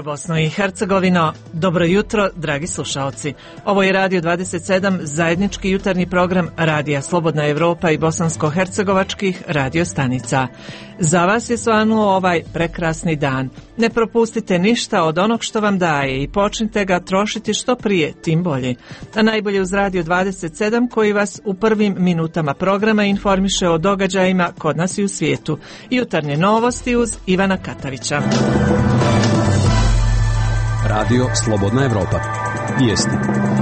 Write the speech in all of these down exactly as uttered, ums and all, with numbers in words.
jutro, Bosno i Hercegovino. Dobro jutro, dragi slušaoci. Ovo je Radio dvadeset sedam, zajednički jutarnji program Radija Slobodna Evropa i bosansko-hercegovačkih radio stanica. Za vas je svanuo ovaj prekrasni dan. Ne propustite ništa od onog što vam daje i počnite ga trošiti što prije, tim bolje. A najbolje uz Radio dvadeset sedam koji vas u prvim minutama programa informiše o događajima kod nas i u svijetu. Jutarnje novosti uz Ivana Katavića. Radio Slobodna Evropa. Vijesti.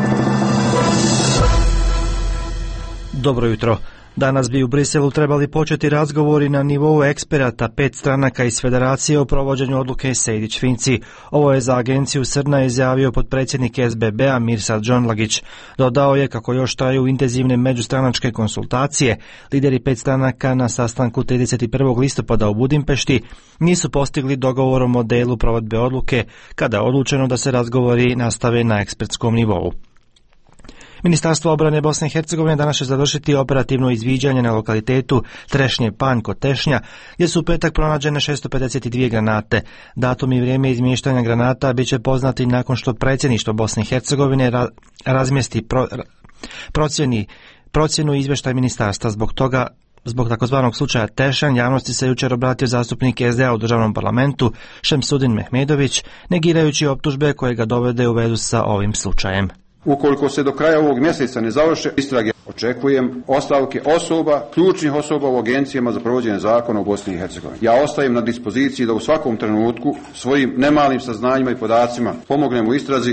Dobro jutro. Danas bi u Briselu trebali početi razgovori na nivou eksperata pet stranaka iz Federacije o provođenju odluke Sejdić-Finci. Ovo je za agenciju Srna izjavio potpredsjednik S B B-a Mirsad Džonlagić. Dodao je kako još traju intenzivne međustranačke konsultacije. Lideri pet stranaka na sastanku trideset prvog listopada u Budimpešti nisu postigli dogovor o modelu provedbe odluke, kada je odlučeno da se razgovori nastave na ekspertskom nivou. Ministarstvo obrane Bosne i Hercegovine danas će završiti operativno izviđanje na lokalitetu Trešnje Panj kod Tešnja, gdje su u petak pronađene šesto pedeset dvije granate. Datum i vrijeme izmještanja granata bit će poznati nakon što predsjedništvo Bosne i Hercegovine ra- razmjesti pro- procjeni, procjenu izvještaj ministarstva. Zbog toga Zbog takozvanog slučaja Tešanj, javnosti se jučer obratio zastupnik S D A u državnom parlamentu Šemsudin Mehmedović, negirajući optužbe koje ga dovede u vezu sa ovim slučajem. Ukoliko se do kraja ovog mjeseca ne završe istrage, očekujem ostavke osoba, ključnih osoba u agencijama za provođenje zakona u Bosni i Hercegovini. Ja ostajem na dispoziciji da u svakom trenutku svojim nemalim saznanjima i podacima pomognem u istrazi.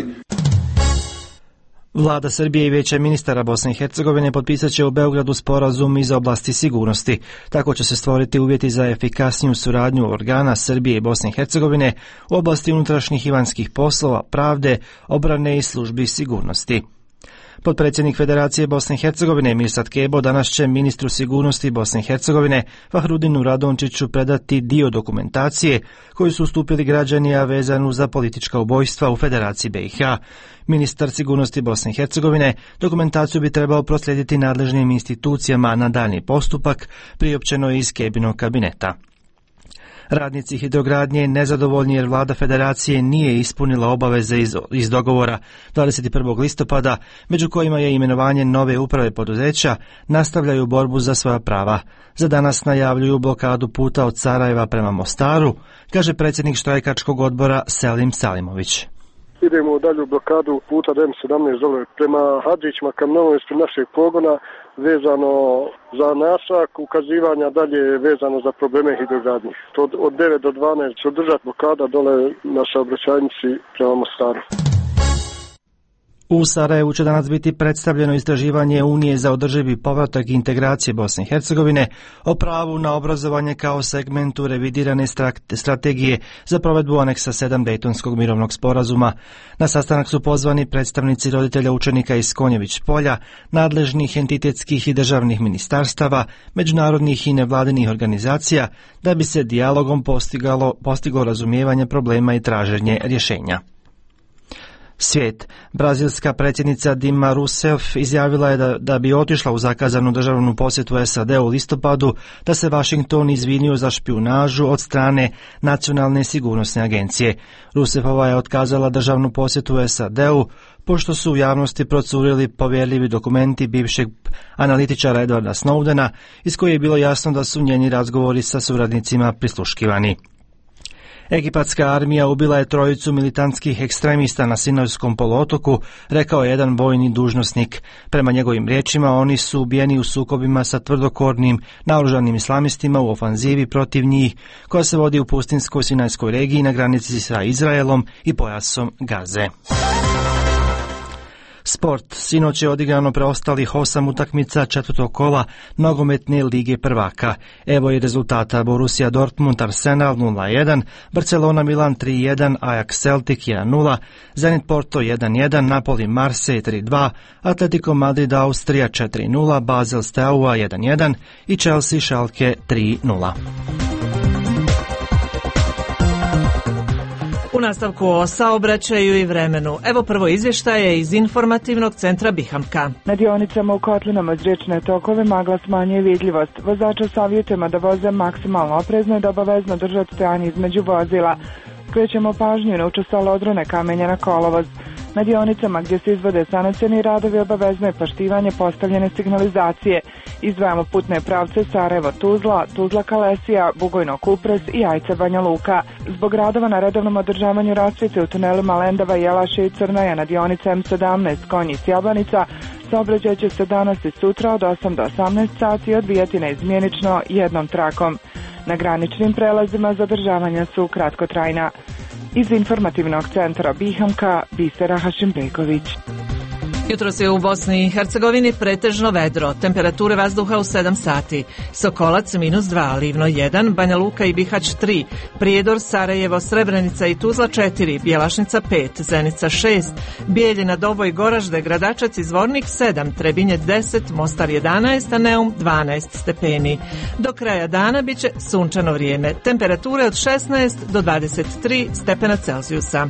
Vlada Srbije i Vijeće ministara Bosne i Hercegovine potpisat će u Beogradu sporazum iz oblasti sigurnosti. Tako će se stvoriti uvjeti za efikasniju suradnju organa Srbije i Bosne i Hercegovine u oblasti unutrašnjih i vanjskih poslova, pravde, obrane i službi sigurnosti. Potpredsjednik Federacije Bosne i Hercegovine Mirsad Kebo danas će ministru sigurnosti Bosne i Hercegovine Fahrudinu Radončiću predati dio dokumentacije koju su ustupili građani, a vezanu za politička ubojstva u Federaciji B i H. Ministar sigurnosti Bosne i Hercegovine dokumentaciju bi trebao proslijediti nadležnim institucijama na daljnji postupak, priopćeno iz Kebinog kabineta. Radnici hidrogradnje nezadovoljni jer vlada Federacije nije ispunila obaveze iz, iz dogovora dvadeset prvog listopada, među kojima je imenovanje nove uprave poduzeća, nastavljaju borbu za svoja prava. Za danas najavljuju blokadu puta od Sarajeva prema Mostaru, kaže predsjednik štrajkačkog odbora Selim Salimović. Idemo u dalju blokadu puta D M sedamnaest dole prema Hadžićima, kamionom ispred našeg pogona, vezano za nasak, ukazivanja dalje vezano za probleme hidrogradnje. Od, od devet do dvanaest će održati blokada dole na saobraćajnici prema Mostaru. U Sarajevu će danas biti predstavljeno istraživanje Unije za održivi povratak i integracije Bosne i Hercegovine o pravu na obrazovanje kao segmentu revidirane strategije za provedbu aneksa sedam Dejtonskog mirovnog sporazuma. Na sastanak su pozvani predstavnici roditelja učenika iz Konjević polja, nadležnih entitetskih i državnih ministarstava, međunarodnih i nevladinih organizacija, da bi se dijalogom postigalo, postiglo razumijevanje problema i traženje rješenja. Svijet. Brazilska predsjednica Dilma Rousseff izjavila je da, da bi otišla u zakazanu državnu posjetu S A D u listopadu, da se Washington izvinio za špijunažu od strane Nacionalne sigurnosne agencije. Rousseffova je otkazala državnu posjetu S A D-u, pošto su u javnosti procurili povjerljivi dokumenti bivšeg analitičara Edwarda Snowdena, iz koje je bilo jasno da su njeni razgovori sa suradnicima prisluškivani. Egipatska armija ubila je trojicu militantskih ekstremista na Sinajskom poluotoku, rekao je jedan vojni dužnosnik. Prema njegovim riječima, oni su ubijeni u sukobima sa tvrdokornim naoružanim islamistima u ofanzivi protiv njih, koja se vodi u pustinskoj Sinajskoj regiji na granici sa Izraelom i pojasom Gaze. Sport. Sinoć je odigrano preostalih osam utakmica četvrtog kola nogometne lige prvaka. Evo je rezultata: Borussia Dortmund Arsenal nula jedan, Barcelona Milan tri jedan, Ajax Celtic jedan nula, Zenit Porto jedan jedan, Napoli Marseille tri dva, Atletico Madrid Austrija četiri nula, Basel Steaua jedan jedan i Chelsea Schalke tri nula. U nastavku o saobraćaju i vremenu. Evo prvo izvještaje iz informativnog centra Bihamka. Na dionicama u kotlinama uz riječne tokove magla smanjuje vidljivost. Vozača savjetujemo da voze maksimalno oprezno i da obavezno držati stojanje između vozila. skrećemo pažnju na učestale odrone kamenja na kolovoz. Na dionicama gdje se izvode sanacioni radovi obavezno je poštivanje postavljene signalizacije. Izdvajamo putne pravce Sarajevo-Tuzla, Tuzla-Kalesija, Bugojno-Kupres i Ajce-Banja Luka. Zbog radova na redovnom održavanju rasvjete u tunelima Lendava, Jelaše i Crnaja na dionici M sedamnaest Konjic-Jabanica, saobraćaj će se danas i sutra od osam do osamnaest sati odvijati neizmjenično jednom trakom. Na graničnim prelazima zadržavanja su kratkotrajna. Iz informativnog centra Bihamka, Bisera Hašimbegović. Jutros je u Bosni i Hercegovini pretežno vedro, temperature vazduha u sedam sati, Sokolac minus dva, Livno jedan, Banja Luka i Bihać tri, Prijedor, Sarajevo, Srebrenica i Tuzla četiri, Bjelašnica pet, Zenica šest, Bijeljina, Doboj, Goražde, Gradačac i Zvornik sedam, Trebinje deset, Mostar jedanaest, a Neum dvanaest stepeni. Do kraja dana bit će sunčano vrijeme, temperature od šesnaest do dvadeset tri stepena Celzijusa.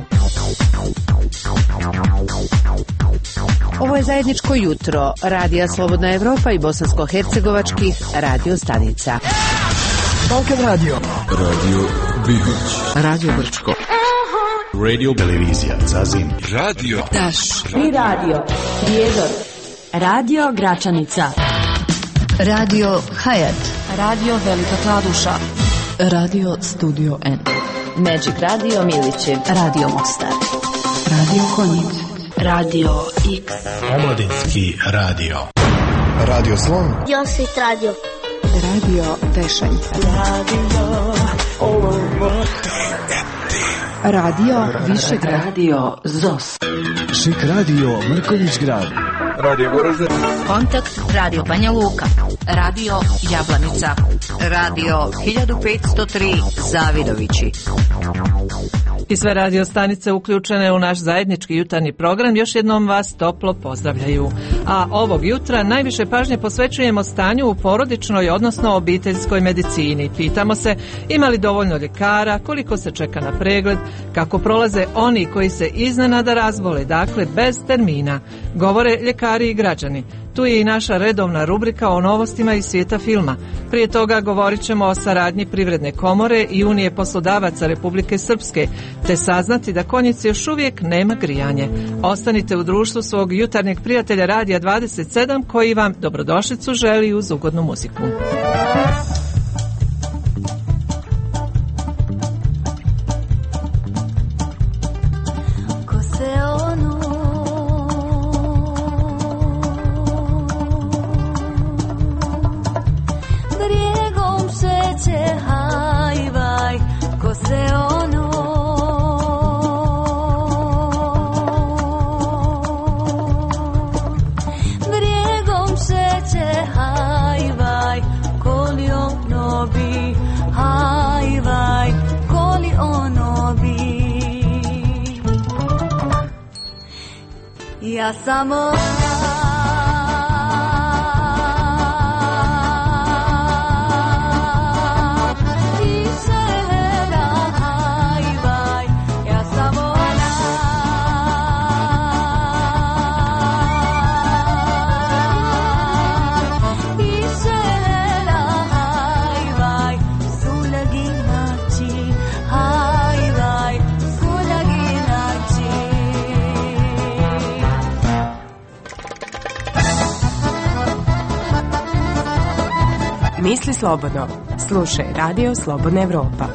Ovo je zajedničko jutro Radija Slobodna Evropa i bosansko-hercegovačkih radio stanica. Balkan Radio, Radio Bihać, Radio Brčko, Radio Televizija Zazim, Radio Daš i Radio Prijedor, Radio Gračanica, Radio Hayat, Radio Velika Kladuša, Radio Studio N, Magic Radio Milićev, Radio Mostar, Radio Konjic, Radio X, Omladinski radio, Radio Slon, Josit Radio, Radio Tešanj, Radio Olomouc, Radio Višegrad, Radio Zos, Šik Radio Mrkonjić Grad, Radio Goražde, Kontakt Radio Banja Luka, Radio Jablanica, Radio hiljadu petsto tri Zavidovići. I sve radio stanice uključene u naš zajednički jutarnji program još jednom vas toplo pozdravljaju. A ovog jutra najviše pažnje posvećujemo stanju u porodičnoj, odnosno obiteljskoj medicini. Pitamo se ima li dovoljno ljekara, koliko se čeka na pregled, kako prolaze oni koji se iznenada razbole, dakle bez termina. Govore ljekari i građani. Tu je i naša redovna rubrika o novostima iz svijeta filma. Prije toga govorit ćemo o saradnji Privredne komore i Unije poslodavaca Republike Srpske, te saznati da Konjici još uvijek nema grijanje. Ostanite u društvu svog jutarnjeg prijatelja Radija dvadeset sedam koji vam dobrodošlicu želi uz ugodnu muziku. Ja samo Misli slobodno. Slušaj Radio Slobodna Evropa.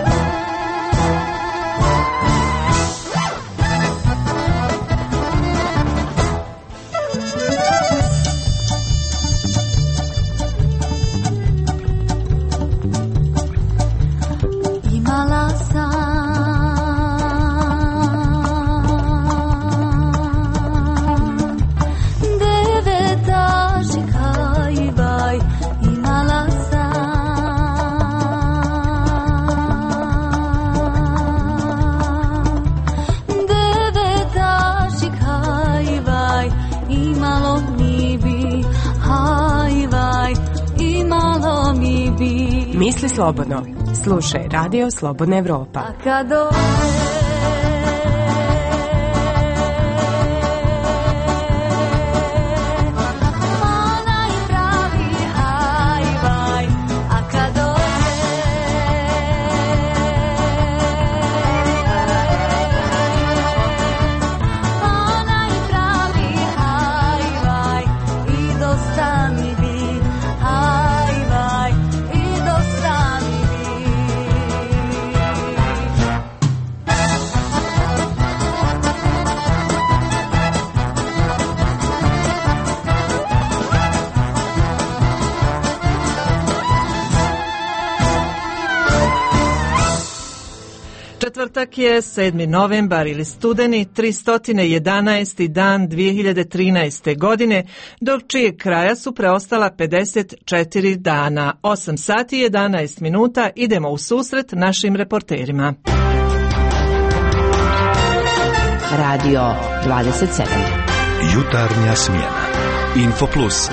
Misli slobodno. Slušaj Radio Slobodna Evropa. A Četvrtak je sedmi novembar ili studeni tristo jedanaesti dan dvije hiljade trinaeste. godine, dok čijeg kraja su preostala pedeset četiri dana. osam sati i jedanaest minuta idemo u susret našim reporterima. Radio dvadeset sedam. Jutarnja smjena. Info Plus.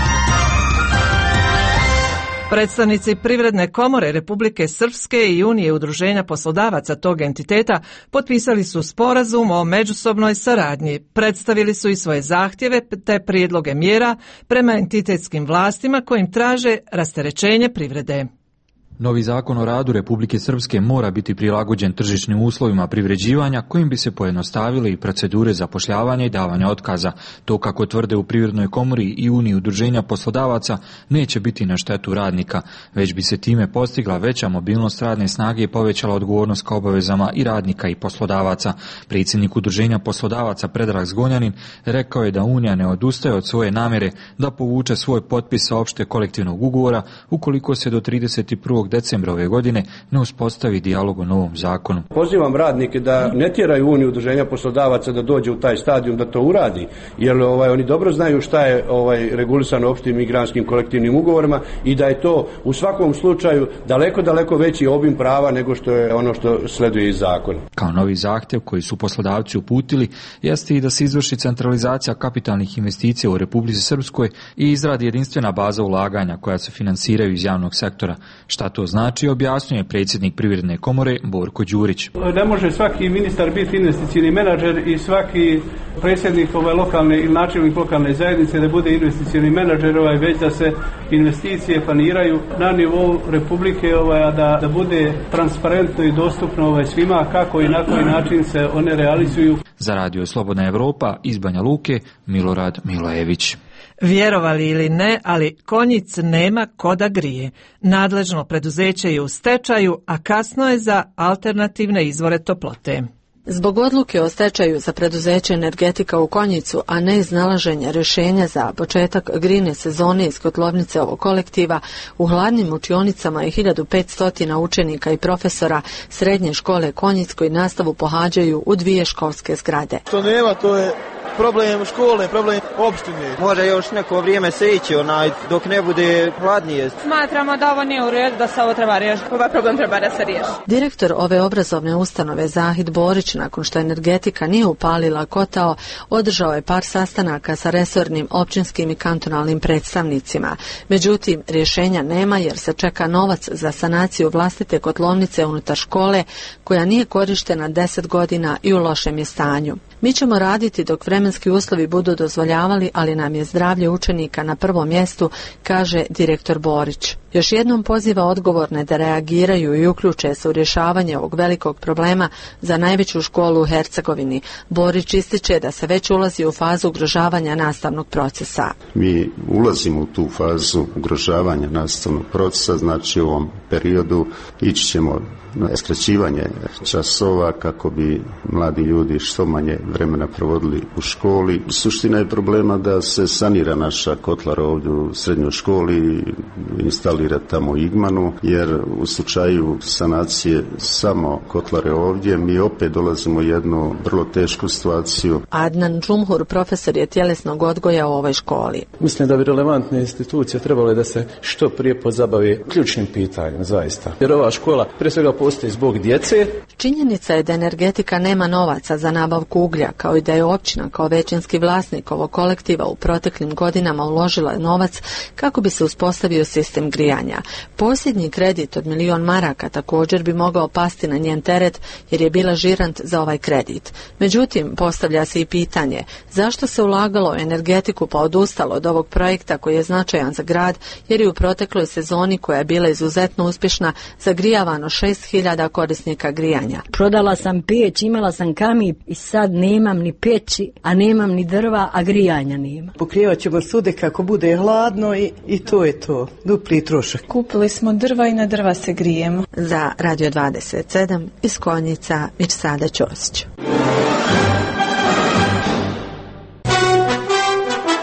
Predstavnici Privredne komore Republike Srpske i Unije udruženja poslodavaca tog entiteta potpisali su sporazum o međusobnoj saradnji. Predstavili su i svoje zahtjeve te prijedloge mjera prema entitetskim vlastima kojim traže rasterećenje privrede. Novi zakon o radu Republike Srpske mora biti prilagođen tržišnim uslovima privređivanja kojim bi se pojednostavile i procedure zapošljavanja i davanja otkaza. To, kako tvrde u Privrednoj komori i Uniji udruženja poslodavaca, neće biti na štetu radnika, već bi se time postigla veća mobilnost radne snage i povećala odgovornost ka obavezama i radnika i poslodavaca. Predsjednik udruženja poslodavaca Predrag Zgonjanin rekao je da Unija ne odustaje od svoje namjere da povuče svoj potpis sa opšte kolektivnog ugovora ukoliko se do trideset prvog decembra ove godine ne uspostavi dijalog o novom zakonu. Pozivam radnike da ne tjeraju Uniju udruženja poslodavaca da dođe u taj stadijum da to uradi, jer ovaj, oni dobro znaju šta je ovaj, regulisano opštim migranskim kolektivnim ugovorima i da je to u svakom slučaju daleko, daleko veći obim prava nego što je ono što sleduje iz zakona. Kao novi zahtjev koji su poslodavci uputili jeste i da se izvrši centralizacija kapitalnih investicija u Republici Srpskoj i izradi jedinstvena baza ulaganja koja se finansiraju iz javnog sektora. Šta to znači, objasnjuje predsjednik Privredne komore Borko Đurić. Ne može svaki ministar biti investicijni menadžer i svaki predsjednik ove lokalne ili načelnik lokalne zajednice da bude investicijni menadžer, ovaj, već da se investicije planiraju na nivou Republike, ovaj, a da, da bude transparentno i dostupno ovaj, svima kako i na koji način se one realizuju. Za Radio Slobodna Evropa iz Banja Luke, Milorad Milojević. Vjerovali ili ne, ali Konjic nema ko da grije. Nadležno preduzeće je u stečaju, a kasno je za alternativne izvore toplote. Zbog odluke o stečaju za preduzeće Energetika u Konjicu, a ne iznalaženja rješenja za početak grijne sezone iz kotlovnice ovog kolektiva, u hladnim učionicama je hiljadu petsto učenika i profesora srednje škole Konjic koji nastavu pohađaju u dvije školske zgrade. To nema, to je problem škole, problem opštine. Može još neko vrijeme se ići onaj dok ne bude hladnije. Smatramo da ovo nije u redu, da se ovo treba riješiti. Ovaj problem treba da se riješi. Direktor ove obrazovne ustanove Zahid Borić, nakon što Energetika nije upalila kotao, održao je par sastanaka sa resornim, općinskim i kantonalnim predstavnicima. Međutim, rješenja nema jer se čeka novac za sanaciju vlastite kotlovnice unutar škole koja nije korištena deset godina i u lošem je stanju. Mi ćemo raditi dok vremenski uslovi budu dozvoljavali, ali nam je zdravlje učenika na prvom mjestu, kaže direktor Borić. Još jednom poziva odgovorne da reagiraju i uključe se u rješavanje ovog velikog problema za najveću školu u Hercegovini. Borić ističe da se već ulazi u fazu ugrožavanja nastavnog procesa. Mi ulazimo u tu fazu ugrožavanja nastavnog procesa, znači u ovom periodu ići ćemo na skraćivanje časova kako bi mladi ljudi što manje vremena provodili u školi. Suština je problema da se sanira naša kotlara ovdje u srednjoj školi i instalira tamo igmanu, jer u slučaju sanacije samo kotlare ovdje mi opet dolazimo u jednu vrlo tešku situaciju. Adnan Džumhur, profesor je tjelesnog odgoja u ovoj školi. Mislim da bi relevantne institucije trebale da se što prije pozabave ključnim pitanjem, zaista. Jer ova škola prije svega postoji zbog djece. Činjenica je da Energetika nema novaca za nabavku uglja, kao i da je općina kao većinski vlasnik ovog kolektiva u proteklim godinama uložila novac kako bi se uspostavio sistem grijanja. Posljednji kredit od milion maraka također bi mogao pasti na njen teret jer je bila žirant za ovaj kredit. Međutim, postavlja se i pitanje zašto se ulagalo u Energetiku pa odustalo od ovog projekta koji je značajan za grad, jer je u protekloj sezoni koja je bila izuzetno uspješna zagrijavano šest hiljada korisnika grijanja. Prodala sam peć, imala sam kamin i sad nemam ni peći, a nemam ni drva, a grijanja nema. Pokrivat ćemo sude kako bude hladno i, i to je to. Dupli trošak. Kupili smo drva i na drva se grijemo. Za Radio dvadeset sedam iz Konjica, Mirsada Ćosić.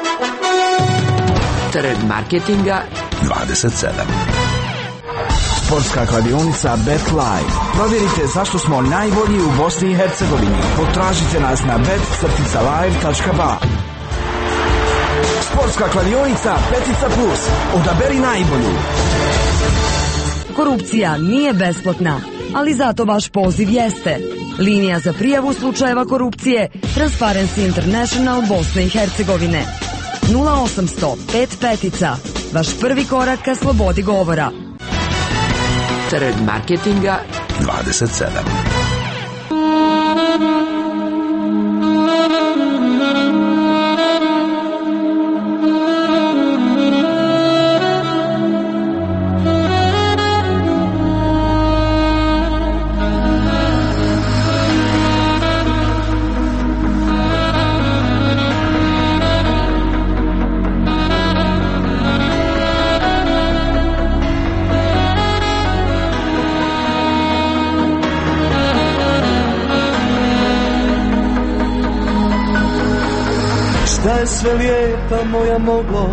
Trend marketinga dvadeset sedam. Sportska kladionica Bet Live. Provjerite zašto smo najbolji u Bosni i Hercegovini. Potražite nas na bet live tačka ba. Sportska kladionica Petica Plus. Odaberi najbolju. Korupcija nije besplatna, ali zato vaš poziv jeste. Linija za prijavu slučajeva korupcije Transparency International Bosne i Hercegovine. nula osamsto pet petica. Vaš prvi korak ka slobodi govora. Trg marketinga dvadeset sedam. Da je sve lijepa moja moglo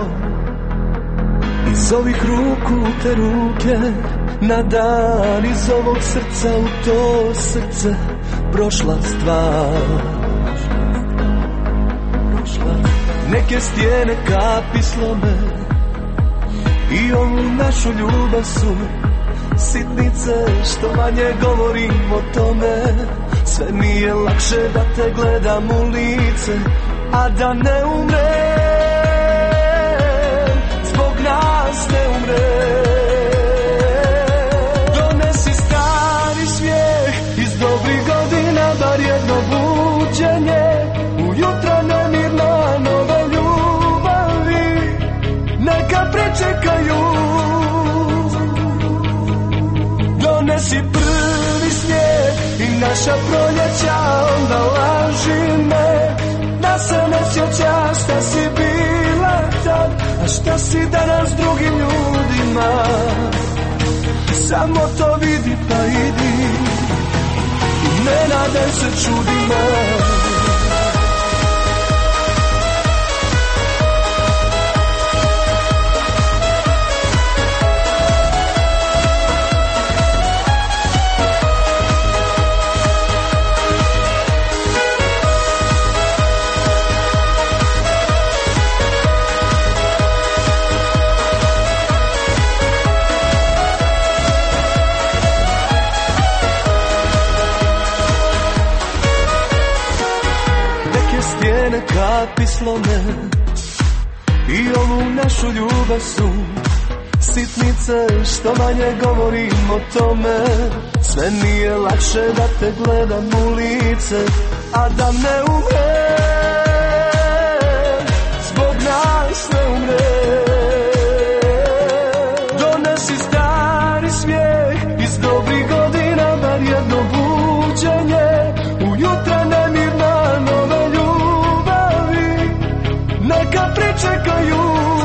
iz ovih ruku te ruke na dan, iz ovog srca u to srce prošla stvar. Neke stijene kapi slome i ovu našu ljubav su sitnice, što manje govorim o tome. Sve mi je lakše da te gledam u lice, a da ne umrem, zbog nas ne umrem. Donesi stari smijeh iz dobrih godina, bar jedno buđenje, ujutro nemirna nove ljubavi, neka pričekaju. Donesi prvi smijeh i naša proljeća, onda laži me da se ne sjećaš šta si bila tad, a šta si danas drugim ljudima. Samo to vidi pa idi i ne nadaj se čudima. Kapi slome i ovu našu ljubav su sitnice, što manje govorim o tome. Sve mi je lakše da te gledam u lice, a da ne umrem, zbog nas ne umrem. Donesi stari smijeh iz dobrih godina, bar jedno buđenje, ujutra nemirna nove ljubavi, neka pričekaju.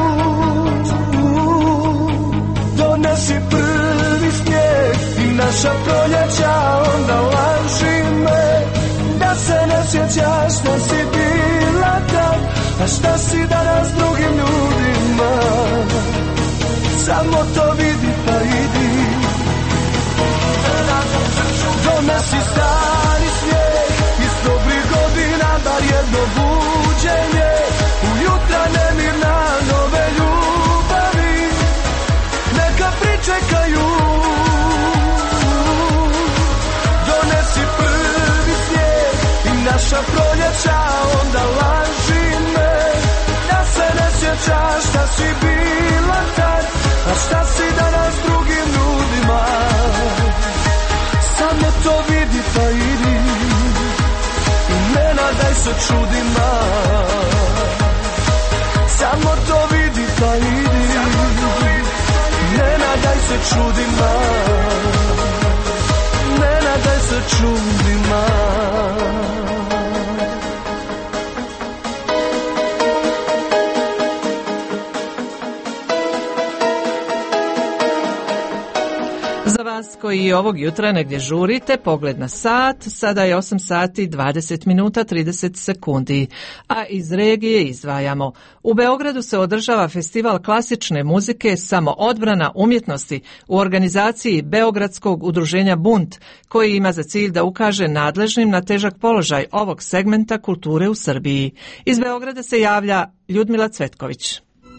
Donesi prvi snijeg i naša proljeća, onda laži me da se ne sjećaš šta si bila tad, a šta si danas drugim ljudima. Samo to vidi pa idi. Donesi stari snijeg iz dobrih godina, bar jedno buđenje, ujutra nemirna nove ljubavi, neka pričekaju. Donesi prvi snijeg i naša proljeća, onda laži me da se ne sjećaš šta si bila tad, a šta si danas drugim ljudima. Samo to vidi pa idi i ne nadaj se čudima. Samo to vidi pa idi, ne nadaj se čudima. Ne nadaj se čudima. vas koji ovog jutra negdje žurite, pogled na sat, sada je osam sati dvadeset minuta trideset sekundi, a iz regije izdvajamo. U Beogradu se održava festival klasične muzike Samoodbrana umjetnosti u organizaciji Beogradskog udruženja Bunt, koji ima za cilj da ukaže nadležnim na težak položaj ovog segmenta kulture u Srbiji. Iz Beograda se javlja Ljudmila Cvetković.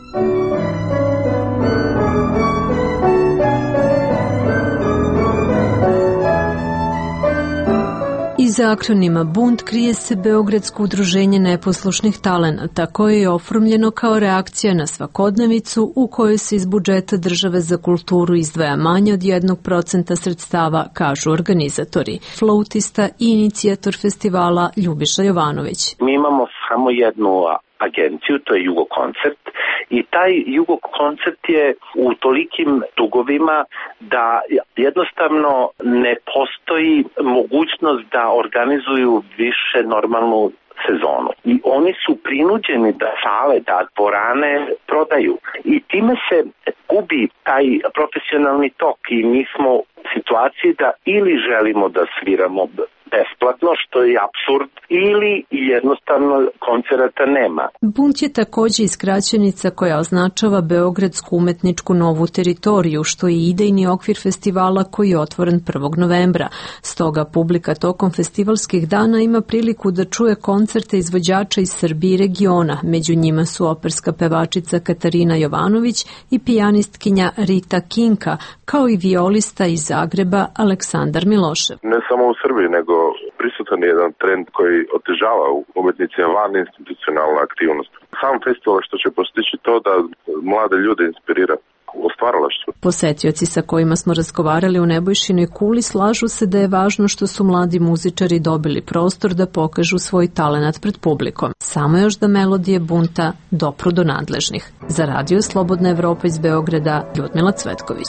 Iza akronima Bunt krije se Beogradsko udruženje neposlušnih talenata, koje je oformljeno kao reakcija na svakodnevicu u kojoj se iz budžeta države za kulturu izdvaja manje od jednog procenta sredstava, kažu organizatori. Flautista i inicijator festivala Ljubiša Jovanović. Mi imamo samo jednu agenciju, to je Jugo Koncert, i taj Jugo Koncert je u tolikim dugovima da jednostavno ne postoji mogućnost da organizuju više normalnu sezonu. I oni su prinuđeni da sale, da dvorane prodaju. I time se gubi taj profesionalni tok i mi smo u situaciji da ili želimo da sviramo besplatno, što je apsurd, ili jednostavno koncerata nema. Bunt je također i skraćenica koja označava Beogradsku umetničku novu teritoriju, što je idejni okvir festivala koji je otvoren prvog novembra. Stoga publika tokom festivalskih dana ima priliku da čuje koncerte izvođača iz Srbije i regiona. Među njima su operska pevačica Katarina Jovanović i pijanistkinja Rita Kinka, kao i violista iz Zagreba Aleksandar Milošev. Ne samo u Srbiji, nego prisutan je jedan trend koji otežava u umetnicima van institucionalna aktivnost. Sam festival što će postići to da mlade ljude inspirira u stvaralaštvu. Posetioci sa kojima smo razgovarali u Nebojšinoj kuli slažu se da je važno što su mladi muzičari dobili prostor da pokažu svoj talenat pred publikom. Samo još da melodije Bunta dopru do nadležnih. Za Radio Slobodna Evropa iz Beograda, Ljudmila Cvetković.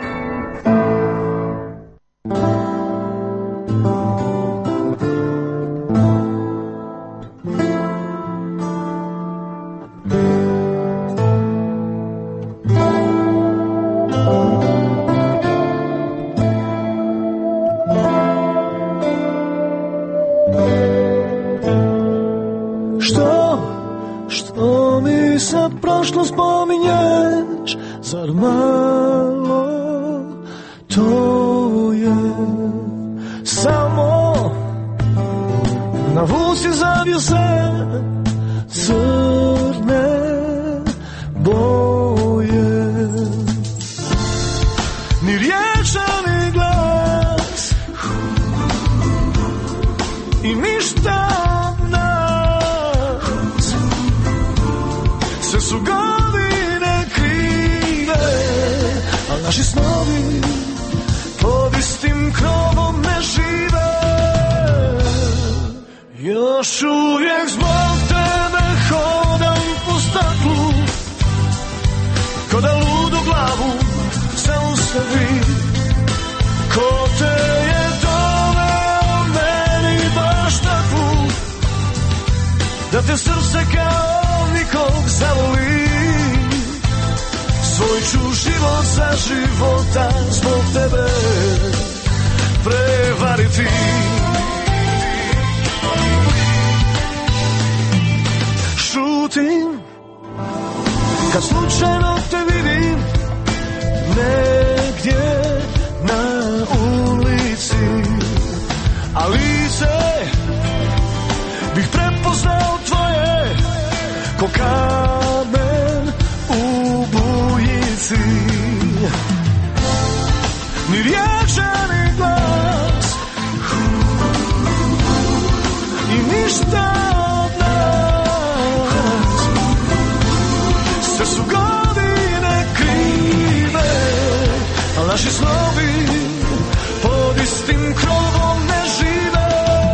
Prošlo spominješ, zar malo to je samo na vusi zavio se crne boje, ni riječe ni glas i ništa od nas, sve su godine krive, a naši snovi pod istim krovom ne žive. Još uvijek zbog tebe hodam po staklu, ko da ludu glavu zaustavi. Ko te je doveo meni baš takvu, da te srce kao nikog zavoli. Svoj ću život za života zbog tebe prevariti. Šutim kad slučajno te vidim negdje na ulici, a lice bih prepoznao tvoje ko kamen u bujici. Ni riječe ni glas i ništa od nas, sve su godine krive, a naši snovi pod istim krovom ne žive.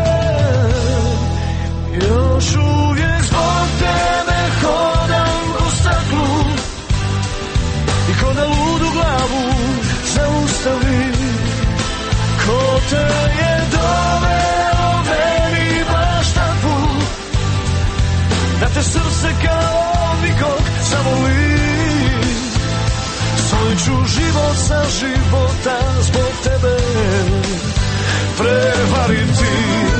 Još uvijek zbog tebe hodam po staklu i ko da ludu glavu zaustavi. Ko te je doveo meni baš takvu, da te srce kao nikog zavoli. Svoj ću život za života zbog tebe prevariti.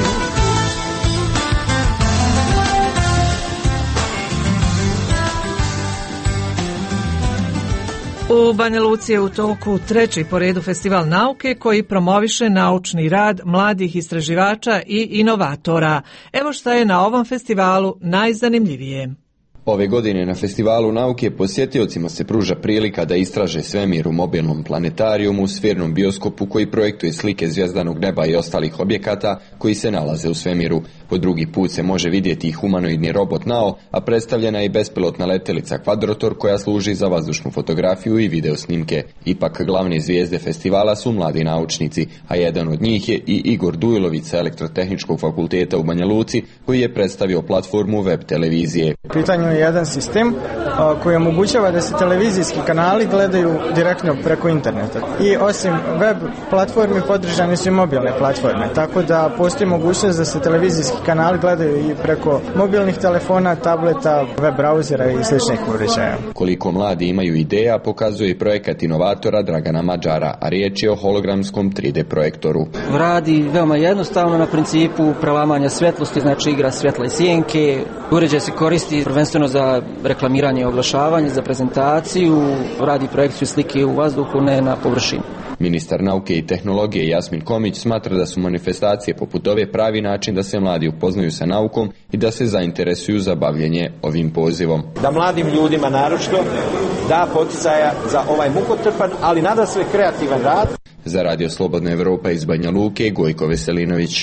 U Banja Luci je u toku treći po redu festival nauke koji promoviše naučni rad mladih istraživača i inovatora. Evo šta je na ovom festivalu najzanimljivije. Ove godine na Festivalu nauke posjetiocima se pruža prilika da istraže svemir u mobilnom planetarijumu, sfirnom bioskopu koji projektuje slike zvjezdanog neba i ostalih objekata koji se nalaze u svemiru. Po drugi put se može vidjeti i humanoidni robot Nao, a predstavljena je i bespilotna letjelica Quadrotor koja služi za vazdušnu fotografiju i video snimke. Ipak glavne zvijezde festivala su mladi naučnici, a jedan od njih je i Igor Dujlović sa Elektrotehničkog fakulteta u Banja Luci koji je predstavio platformu web televizije. Pitanje je jedan sistem a, koji omogućava da se televizijski kanali gledaju direktno preko interneta. I osim web platformi podržane su i mobilne platforme, tako da postoji mogućnost da se televizijski kanali gledaju i preko mobilnih telefona, tableta, web brauzera i sličnih uređaja. Koliko mladi imaju ideja pokazuje i projekat inovatora Dragana Mađara, a riječ je o hologramskom tri D projektoru. Radi veoma jednostavno na principu prelamanja svjetlosti, znači igra svjetla i sjenke. Uređaj se koristi prvenstveno za reklamiranje i oglašavanje, za prezentaciju, radi projekciju slike u vazduhu, ne na površini. Ministar nauke i tehnologije Jasmin Komić smatra da su manifestacije poput ove pravi način da se mladi upoznaju sa naukom i da se zainteresuju za bavljenje ovim pozivom. Da mladim ljudima naročito da poticaja za ovaj mukotrpan, ali nadasve kreativan rad. Za Radio Slobodna Evropa iz Banja Luke, Gojko Veselinović.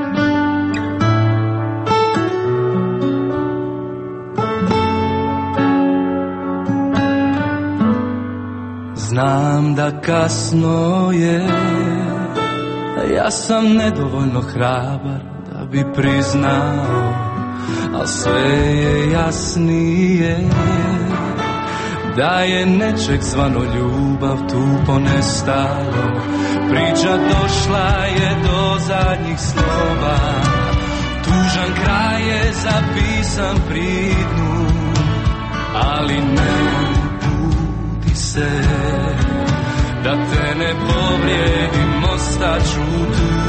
Znam da kasno je, ja sam nedovoljno hrabar da bi priznao, a sve je jasnije da je nečeg zvano ljubav tu ponestalo. Priča došla je do zadnjih slova, tužan kraj je zapisan pri dnu, ali ne budi se, da te ne povrijedim, ostaću tu.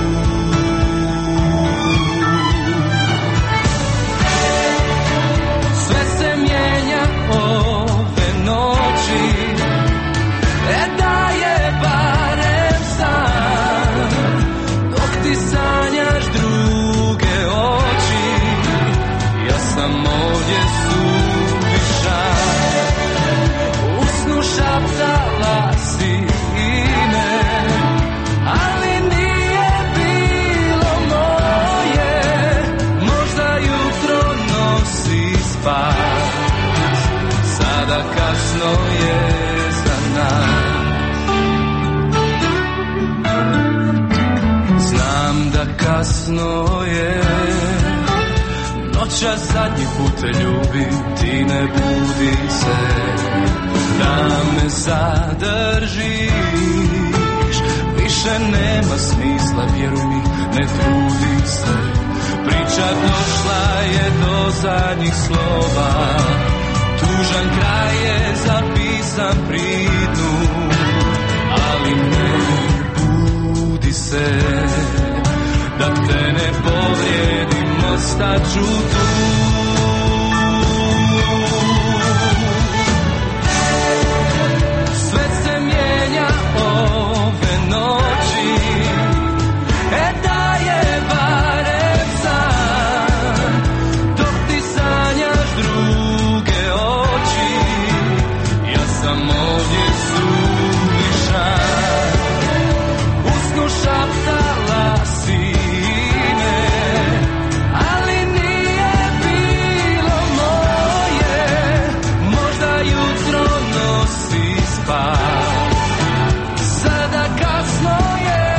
Sve se mijenja ove noći, e da je barem san, dok ti sanjaš druge oči, ja sam ovdje suvišan. Usnu šaptala si ime, ali nije bilo moje, možda jutro nosi spas, sada kasno je za nas. Znam da kasno je, noćas zadnji put te ljubim, ti ne budi se, da me zadržiš, više nema smisla, vjeruj mi, ne trudi se. Priča došla je do zadnjih slova, tužan kraj je zapisan pri dnu, ali ne budi se, da te ne povrijedim, ostaću tu. Sve se mijenja ove noći, e da je barem san, dok ti sanjaš druge oči, ja sam ovdje suvišan. Usnu šaptala si ime, ali nije bilo moje, možda jutro nosi spas, sada kasno je.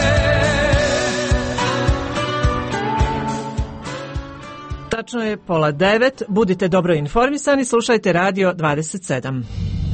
Tačno je pola devet, budite dobro informisani, slušajte Radio dvadeset sedam.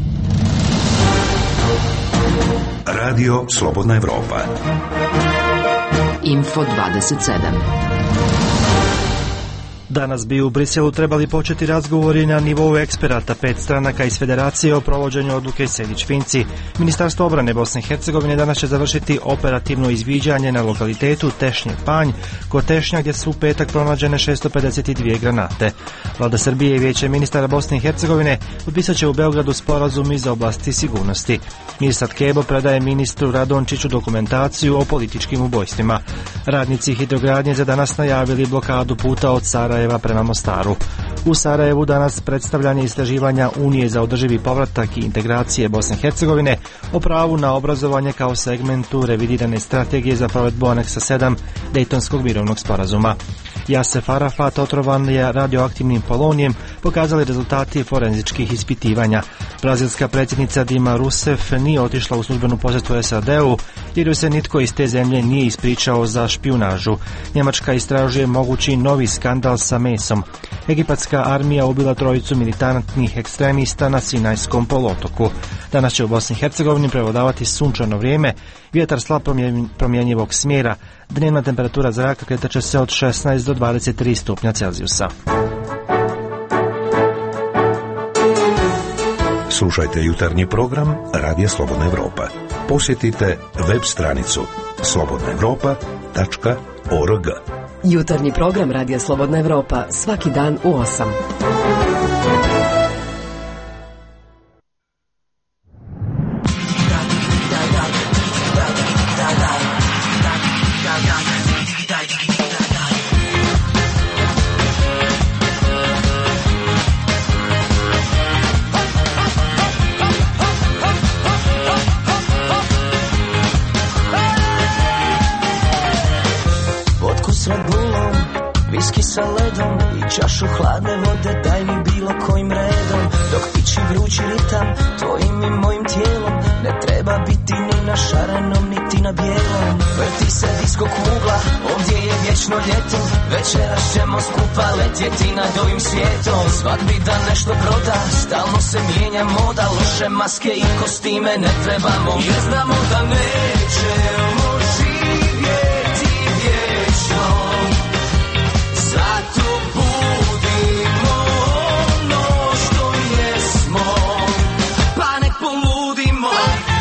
Radio Slobodna Evropa. Info dvadeset sedam. Danas bi u Briselu trebali početi razgovori na nivou eksperata pet stranaka iz Federacije o provođenju odluke Sejdić-Finci. Ministarstvo obrane Bosne i Hercegovine danas će završiti operativno izviđanje na lokalitetu Tešnje Panj, kod Tešnja gdje su u petak pronađene šesto pedeset dvije granate. Vlada Srbije i Vijeće ministara Bosne i Hercegovine potpisat će u Beogradu sporazum iz oblasti sigurnosti. Mirsad Kebo predaje ministru Radončiću dokumentaciju o političkim ubojstvima. Radnici hidrogradnje za danas najavili blokadu puta od Sarajeva prema Mostaru. U Sarajevu danas predstavljanje istraživanja Unije za održivi povratak i integracije Bosne i Hercegovine o pravu na obrazovanje kao segmentu revidirane strategije za provedbu aneksa sedam Dejtonskog mirovnog sporazuma. Jasef Arafat otrovan je radioaktivnim polonijem, pokazali rezultati forenzičkih ispitivanja. Brazilska predsjednica Dilma Rousseff nije otišla u službenu posjetu S A D-u jer joj se nitko iz te zemlje nije ispričao za špijunažu. Njemačka istražuje mogući novi skandal sa mesom. Egipatska armija ubila trojicu militantnih ekstremista na Sinajskom poluotoku. Danas će u Bosni i Hercegovini prevladavati sunčano vrijeme, vjetar slab promjenjivog smjera, dnevna temperatura zraka kretat će se od šesnaest do dvadeset tri stupnja Celzijusa. Slušajte jutarnji program Radija Slobodna Evropa. Posjetite web stranicu slobodna evropa tačka org. Jutarnji program Radija Slobodna Evropa svaki dan u osam. Sa ledom i čašu hladne vode, daj mi bilo kojim redom, dok piči vrući ritam tvojim i mojim tijelom. Ne treba biti ni na šarenom niti na bijelom. Vrti se disko kugla, ovdje je vječno ljeto. Večeras ćemo skupa letjeti nad ovim svijetom. Svak bi da nešto proda, stalno se mijenja moda. Loše maske i kostime ne trebamo, jer znamo da nećemo živjeti vječno. Zato budimo ono što jesmo, pa nek poludimo.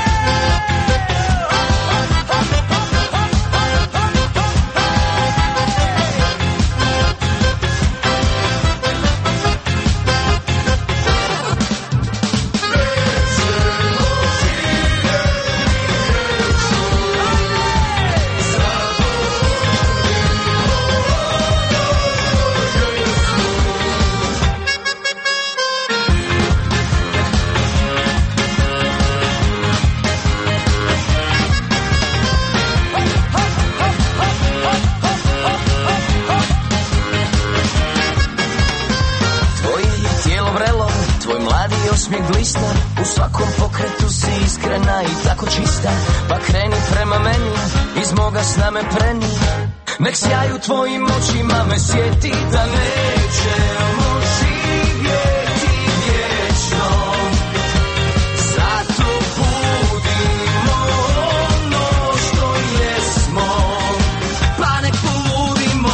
Osmijeh blista, u svakom pokretu si iskrena i tako čista. Pa kreni prema meni, iz moga sna me preni. Nek sjaju tvojim očima me sjeti da nećemo živjeti vječno. Zato budimo ono što jesmo, pa nek poludimo.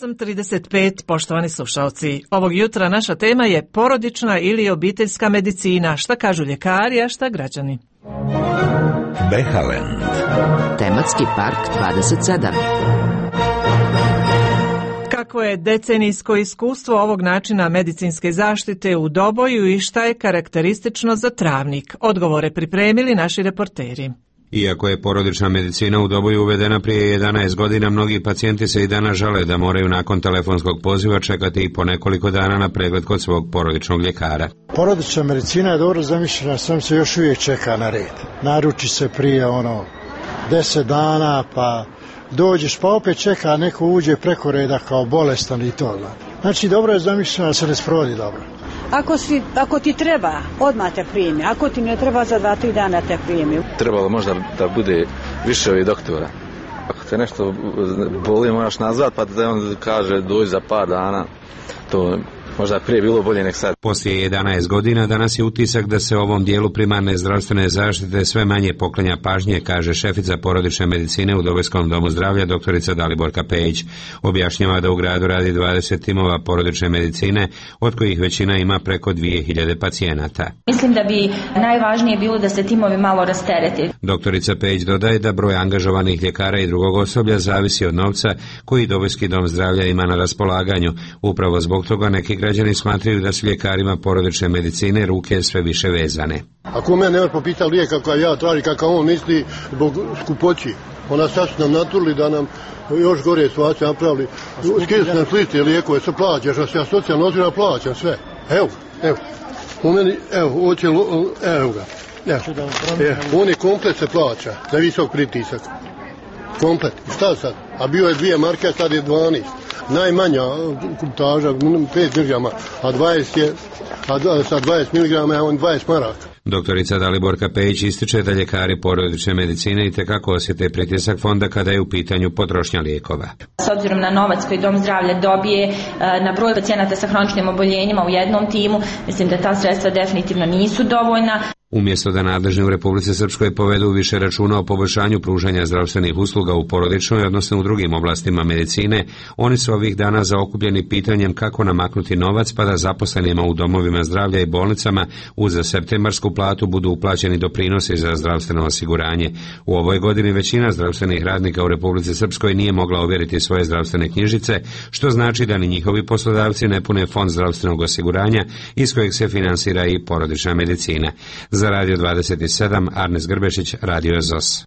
osam trideset pet, poštovani slušalci. Ovog jutra naša tema je porodična ili obiteljska medicina. Šta kažu ljekari, a šta građani? Behaland. Tematski park dvadeset sedam. Kako je decenijsko iskustvo ovog načina medicinske zaštite u Doboju i šta je karakteristično za Travnik? Odgovore pripremili naši reporteri. Iako je porodična medicina u Doboju uvedena prije jedanaest godina, mnogi pacijenti se i danas žale da moraju nakon telefonskog poziva čekati i po nekoliko dana na pregled kod svog porodičnog ljekara. Porodična medicina je dobro zamišljena, sam se još uvijek čeka na red. Naruči se prije ono deset dana, pa dođeš pa opet čeka, neko uđe preko reda kao bolestan i to. Znači dobro je zamišljena da se ne sprovodi dobro. Ako, si, ako ti treba, odmah te primi. Ako ti ne treba, za dva, tri dana te primi. Trebalo možda da bude više ovih doktora. Ako te nešto boli, moraš nazvat, pa da on kaže dođi za par dana. To možda prije bilo bolje nek sad. Poslije jedanaest godina danas je utisak da se ovom dijelu primarne zdravstvene zaštite sve manje poklanja pažnje, kaže šefica porodične medicine u Dobojskom domu zdravlja doktorica Daliborka Pejić. Objašnjava da u gradu radi dvadeset timova porodične medicine, od kojih većina ima preko dvije hiljade pacijenata. Mislim da bi najvažnije bilo da se timovi malo rastereti. Doktorica Pejić dodaje da broj angažovanih ljekara i drugog osoblja zavisi od novca koji Dobojski dom zdravlja ima na raspolaganju. Upravo zbog toga neki građani smatraju da su ljekarima porodične medicine ruke sve više vezane. Ako mene ne popita lijeka koja ja traži, kakav on misli zbog skupoći, ona sad su nam naturili da nam još gore situacije napravili. Skidaju se nam sliste lijekove, sve plaćaš, a ja socijalno ozbiljno plaćam sve. Evo, evo, u meni, evo, hoće, evo ga, evo, evo, on je komplet se plaća, za visok pritisak. Komplet, šta sad? A bio je dvije marke, a sad je dvanaest. Najmanja kuptaža, pet miligrama, a dvadeset je, a sa dvadeset miligrama je on dvadeset maraka. Doktorica Daliborka Pejić ističe da ljekari porodične medicine itekako osjete pritisak fonda kada je u pitanju potrošnja lijekova. S obzirom na novac koji dom zdravlja dobije na broj pacijenata sa hroničnim oboljenjima u jednom timu, mislim da ta sredstva definitivno nisu dovoljna. Umjesto da nadležni u Republici Srpskoj povedu više računa o poboljšanju pružanja zdravstvenih usluga u porodičnoj, odnosno u drugim oblastima medicine, oni su ovih dana zaokupljeni pitanjem kako namaknuti novac pa da zaposlenima u domovima zdravlja i bolnicama uz septembarsku platu budu uplaćeni doprinosi za zdravstveno osiguranje. U ovoj godini većina zdravstvenih radnika u Republici Srpskoj nije mogla ovjeriti svoje zdravstvene knjižice, što znači da ni njihovi poslodavci ne pune fond zdravstvenog osiguranja iz kojeg se finansira i porodična medicina. Za Radio dvadeset sedam, Arnes Grbešić, Radio Z O S.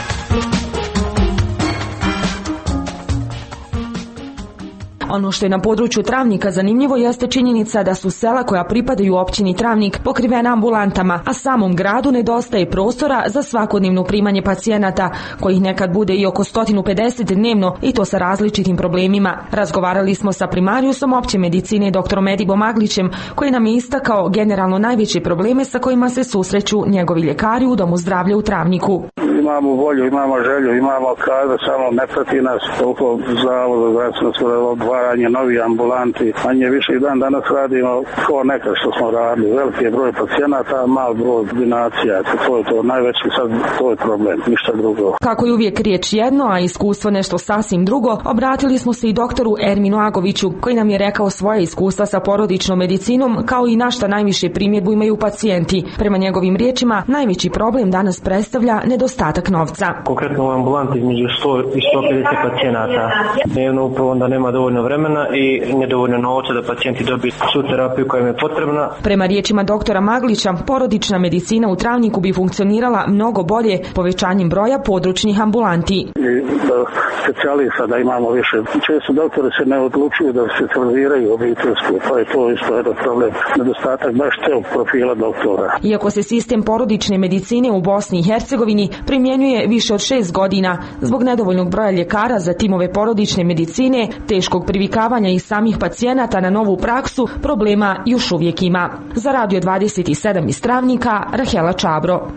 Ono što je na području Travnika zanimljivo jeste činjenica da su sela koja pripadaju općini Travnik pokrivena ambulantama, a samom gradu nedostaje prostora za svakodnevno primanje pacijenata, kojih nekad bude i oko sto pedeset dnevno, i to sa različitim problemima. Razgovarali smo sa primarijusom opće medicine doktorom Edibom Aglićem, koji nam je istakao generalno najveće probleme sa kojima se susreću njegovi ljekari u domu zdravlja u Travniku. Imamo volju, imamo želju, imamo kadar, samo ne prati nas toliko zavod za zdravstveno otvaranje novi ambulanti. Manje više i dan danas radimo kao nekad što smo radili. Veliki je broj pacijenata, mal broj ordinacija. To je to najveći sad, to je problem, ništa drugo. Kako je uvijek riječ jedno, a iskustvo nešto sasvim drugo, obratili smo se i doktoru Erminu Agoviću, koji nam je rekao svoje iskustva sa porodičnom medicinom, kao i na šta najviše primjedbu imaju pacijenti. Prema njegovim riječima, najveći problem danas predstavlja nedostatak novca. Konkretno u ambulanti između sto i sto pedeset pacijenata. Dnevno upravo onda nema dovoljno vremena i nedovoljno novca da pacijenti dobiju svu terapiju koja im je potrebna. Prema riječima doktora Maglića, porodična medicina u Travniku bi funkcionirala mnogo bolje povećanjem broja područnih ambulanti. I da specijalista da imamo više. Često doktori se ne odlučuju da se specializiraju obiteljsko, pa je to isto jedan problem. Nedostatak baš tog profila doktora. Iako se sistem porodične medicine u Bosni i Hercegovini primjenjuje više od šest godina, zbog nedovoljnog broja ljekara za timove porodične medicine, teškog privikavanja i samih pacijenata na novu praksu, problema još uvijek ima. Za Radio dvadeset sedam iz Travnika, Rahela Čabro.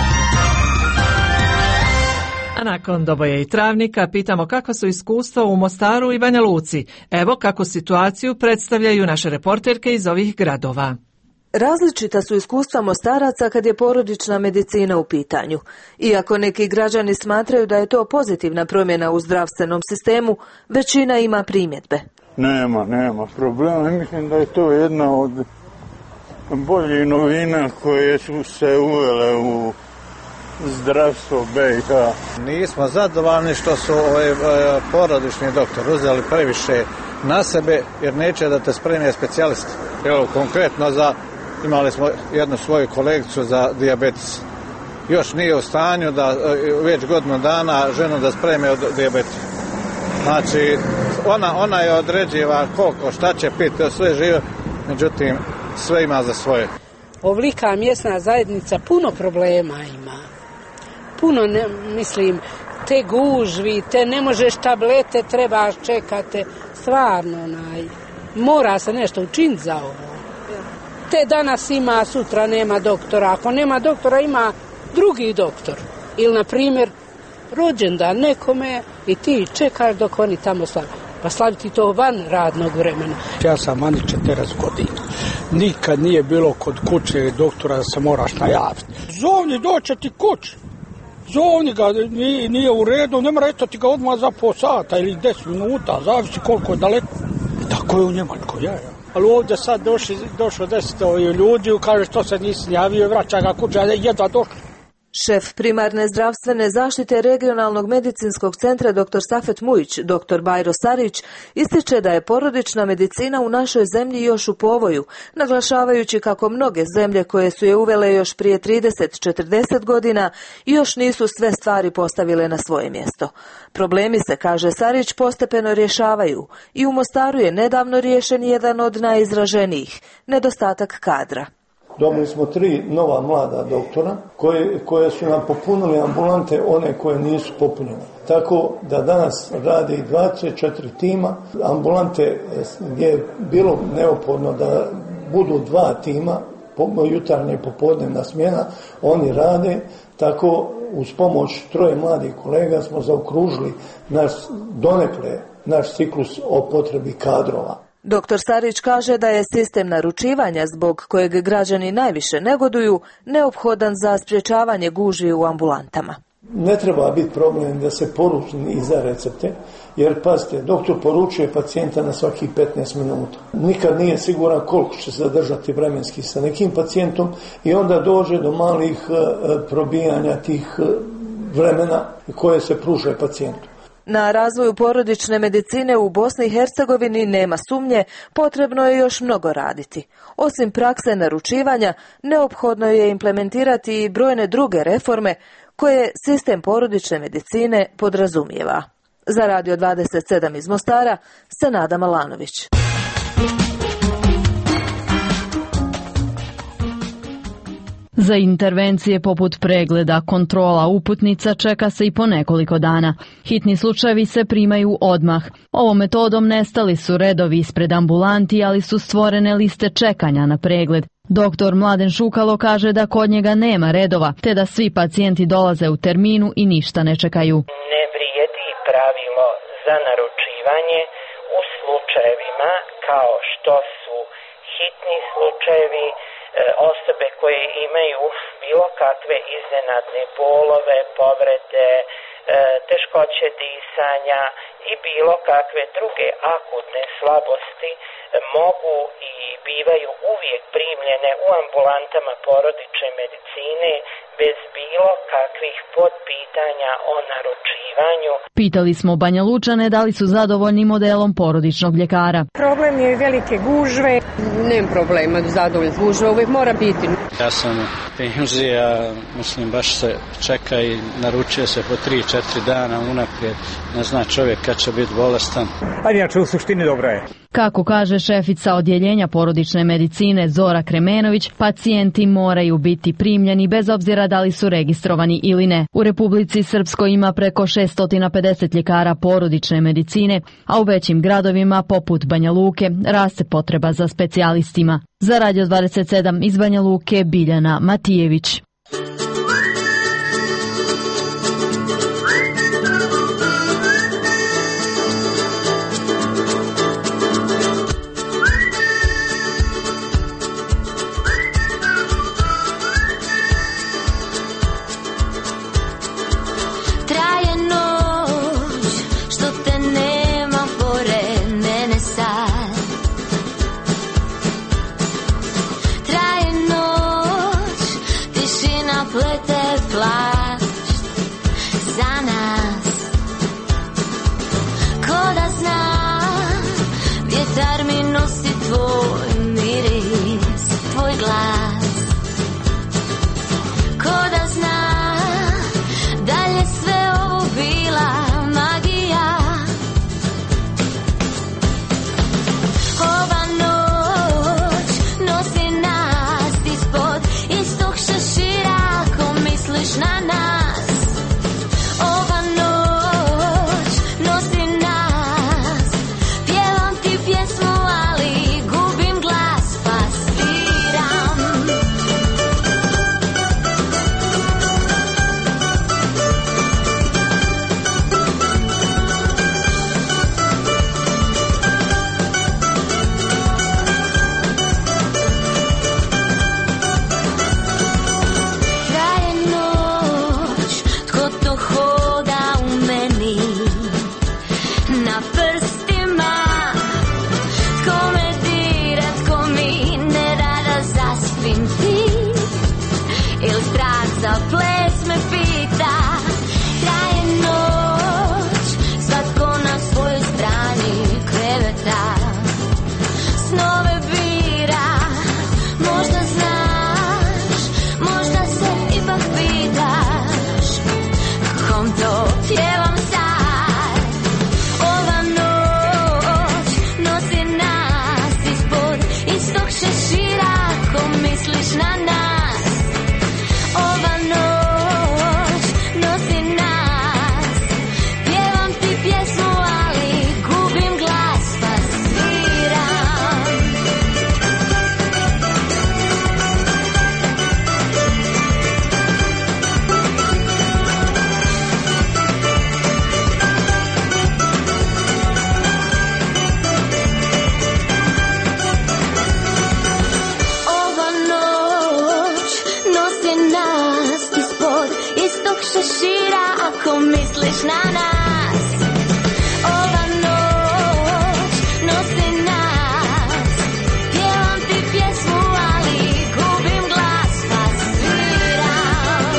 A nakon Doboja i Travnika pitamo kako su iskustva u Mostaru i Banja Luci. Evo kako situaciju predstavljaju naše reporterke iz ovih gradova. Različita su iskustva Mostaraca kad je porodična medicina u pitanju. Iako neki građani smatraju da je to pozitivna promjena u zdravstvenom sistemu, većina ima primjedbe. Nema, nema problema. Mislim da je to jedna od boljih novina koje su se uvele u zdravstvo B i H. Nismo zadovoljni što su ovaj, porodični doktor uzeli previše na sebe, jer neće da te spremije specijalisti. Evo, konkretno za, imali smo jednu svoju kolegicu za dijabetes. Još nije u stanju da već godinu dana ženu da spreme od dijabetesa. Znači, ona, ona je određiva koliko, šta će piti, sve žive, međutim, sve ima za svoje. Ovolika mjesna zajednica puno problema ima. Puno, ne, mislim, te gužvi, te ne možeš tablete, trebaš čekati, stvarno, onaj, mora se nešto učiniti za ovo. Te danas ima, sutra nema doktora, ako nema doktora ima drugi doktor. Ili, na primjer, rođendan nekome i ti čekaš dok oni tamo slavi. Pa slaviti to van radnog vremena. Ja sam mani četrdeset godina. Nikad nije bilo kod kuće doktora da se moraš najaviti. Zovni doće ti kuć. Zovni ga, nije, nije u redu, ne mora eto ti ga odmah za pol sata ili deset minuta, zavisi koliko je daleko. Tako je u Njemačkoj, ja, ja. Ali ovdje sad došli, došlo deset ljudi, kaže što se nisi javio, vraća ga kuća, jedva došli. Šef primarne zdravstvene zaštite regionalnog medicinskog centra dr. Safet Mujić, dr. Bajro Sarić, ističe da je porodična medicina u našoj zemlji još u povoju, naglašavajući kako mnoge zemlje koje su je uvele još prije trideset do četrdeset godina još nisu sve stvari postavile na svoje mjesto. Problemi se, kaže Sarić, postepeno rješavaju i u Mostaru je nedavno riješen jedan od najizraženijih, nedostatak kadra. Dobili smo tri nova mlada doktora koje, koje su nam popunili ambulante, one koje nisu popunjene. Tako da danas radi dvadeset četiri tima. Ambulante gdje je bilo neophodno da budu dva tima, jutarnja i popodnevna smjena, oni rade. Tako uz pomoć troje mladih kolega smo zaokružili naš, donekle naš ciklus o potrebi kadrova. Doktor Sarić kaže da je sistem naručivanja zbog kojeg građani najviše negoduju neophodan za sprječavanje gužvi u ambulantama. Ne treba biti problem da se poruči iza recepte, jer pazite, doktor poručuje pacijenta na svakih petnaest minuta. Nikad nije siguran koliko će se zadržati vremenski sa nekim pacijentom i onda dođe do malih probijanja tih vremena koje se pružaju pacijentu. Na razvoju porodične medicine u Bosni i Hercegovini nema sumnje, potrebno je još mnogo raditi. Osim prakse naručivanja, neophodno je implementirati i brojne druge reforme koje sistem porodične medicine podrazumijeva. Za Radio dvadeset sedam iz Mostara, Senada Malanović. Za intervencije poput pregleda, kontrola uputnica čeka se i po nekoliko dana. Hitni slučajevi se primaju odmah. Ovom metodom nestali su redovi ispred ambulanti, ali su stvorene liste čekanja na pregled. Doktor Mladen Šukalo kaže da kod njega nema redova, te da svi pacijenti dolaze u terminu i ništa ne čekaju. Ne vrijedi pravilo za naručivanje u slučajevima kao što su hitni slučajevi, osobe koje imaju bilo kakve iznenadne bolove, povrede, teškoće disanja i bilo kakve druge akutne slabosti mogu i bivaju uvijek primljene u ambulantama porodične medicine bez bilo kakvih podpitanja o naručivanju. Pitali smo Banja Lučane da li su zadovoljni modelom porodičnog ljekara. Problem je velike gužve. Nem problema, zadovoljni gužve uvijek mora biti. Ja sam penzija, mislim baš se čeka i naručuje se po tri četiri dana unaprijed. Ne zna čovjek kad će biti bolestan. A inače u suštini dobro je. Kako kaže šefica odjeljenja porodične medicine Zora Kremenović, pacijenti moraju biti primljeni bez obzira da li su registrovani ili ne. U Republici Srpskoj ima preko šesto pedeset ljekara porodične medicine, a u većim gradovima poput Banja Luke raste potreba za specijalistima. Za Radio dvadeset sedam iz Banja Luke, Biljana Matijević. Traje noć što te nema pored mene sad. plete plašt za nas. Ko da znam, vjetar mi nosi tvoj miris, tvoj glas. Ko da znam, da li je sve ovo bila magija. Ova noć nosi nas ispod istog šešira, ko misliš na nas. Ova noć nosi nas, pjevam ti pjesmu, ali gubim glas pa sviram. Traje noć, tko to hoda u meni, na prstima, tko me dira, tko mi ne da da zaspim, ti ili strah za ples me pita. Traje noć, svatko na svojoj strani kreveta, snove bira, možda znaš, možda se ipak pitaš, kom to pjevam sad. Ova noć nosi nas ispod istog šešira, ko misliš na nas. Ova noć nosi nas, pjevam ti pjesmu, ali gubim glas pa sviram. Ova noć nosi nas ispod istog šešira, ako misliš na nas. Ova noć nosi nas, pjevam ti pjesmu, ali gubim glas pa sviram.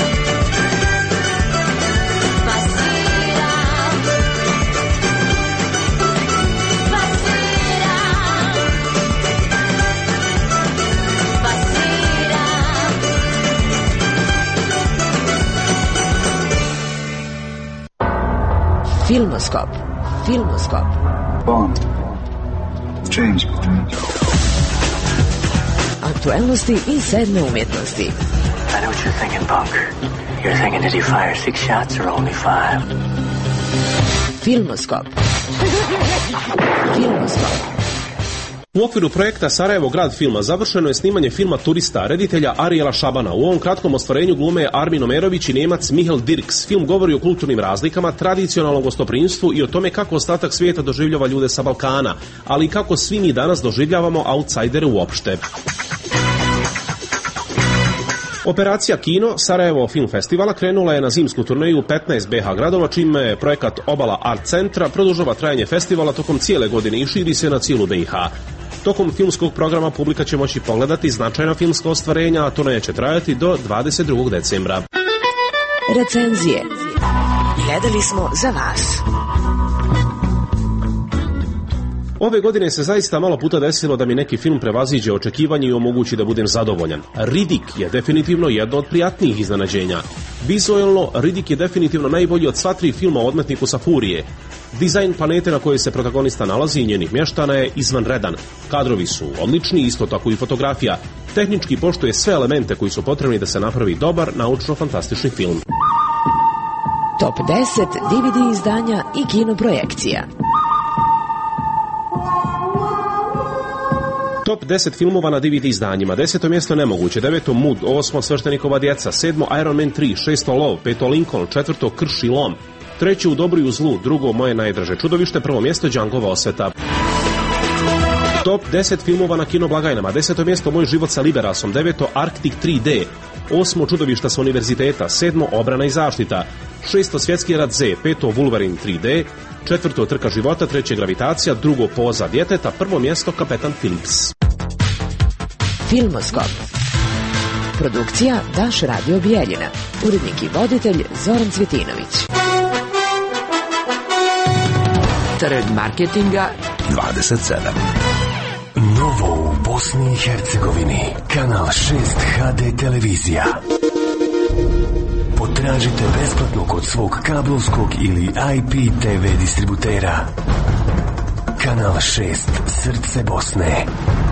Pa sviram. Pa sviram. Pa sviram. Filmoskop. Filmoskop. Bond. James Bond. Aktualnosti i sedme umjetnosti. I know what you're thinking, Bunk. You're thinking, did he fire six shots or only five? Filmoskop. Filmoskop. U okviru projekta Sarajevo grad filma završeno je snimanje filma Turista reditelja Arijela Šabana. U ovom kratkom ostvarenju glume Armin Omerović i Nemac Mihael Dirks. Film govori o kulturnim razlikama, tradicionalnom gostoprinjstvu i o tome kako ostatak svijeta doživljava ljude sa Balkana, ali i kako svi mi danas doživljavamo outsidere uopšte. Operacija Kino Sarajevo Film Festivala krenula je na zimsku turneju u petnaest be ha gradova, čime projekat Obala Art Centra produžava trajanje festivala tokom cijele godine i širi se na cijelu be i ha. Tokom filmskog programa publika će moći pogledati značajna filmska ostvarenja, a to neće trajati do dvadeset drugog decembra. Recenzije. Gledali smo za vas. Ove godine se zaista malo puta desilo da mi neki film prevaziđe očekivanje i omogući da budem zadovoljan. Riddick je definitivno jedno od prijatnijih iznenađenja. Vizualno, Riddick je definitivno najbolji od sva tri filma o odmetniku sa Furije. Dizajn planete na kojoj se protagonista nalazi i njenih mještana je izvanredan. Kadrovi su odlični, isto tako i fotografija. Tehnički poštuje sve elemente koji su potrebni da se napravi dobar, naučno-fantastični film. Top deset de ve de izdanja i kinoprojekcija. Top deset filmova na de ve de izdanjima. Deseto mjesto Nemoguće, deveto Mud, osmo Sveštenikova djeca, sedmo Iron Man tri, šesto Lov, peto Lincoln, četvrto Krš i lom, treće U dobru i u zlu, drugo Moje najdraže čudovište, prvo mjesto Džangova osveta. Top deset filmova na kinoblagajnama. Deseto mjesto Moj život sa Liberasom, deveto Arctic tri de, osmo Čudovišta sa univerziteta, sedmo Obrana i zaštita, šesto Svjetski rat Z, peto Wolverine tri de, četvrto Trka života, treće Gravitacija, drugo Poza djeteta, prvo mjesto Kapetan Phillips. Filmoskop. Produkcija Daš Radio Bijeljina. Urednik i voditelj Zoran Cvjetinović. Trg marketinga dvadeset sedam. Novo u Bosni i Hercegovini. Kanal šest ha de televizija. Potražite besplatno kod svog kablovskog ili I P T V distributera. Kanal šest, srce Bosne.